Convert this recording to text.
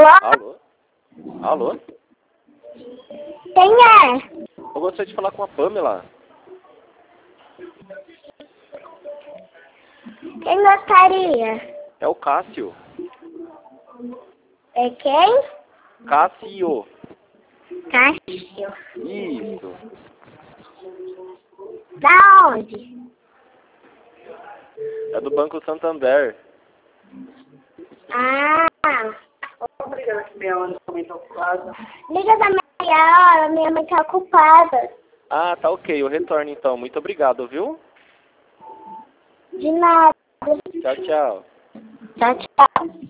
Alô? Alô? Quem é? Eu gostaria de falar com a Pamela. Quem gostaria? É o Cássio. É quem? Cássio. Cássio. Isso. Da onde? É do Banco Santander. Ah. Liga da meia hora, minha mãe tá ocupada. Ah, tá ok. Eu retorno então. Muito obrigado, viu? De nada. Tchau, tchau. Tchau, tchau.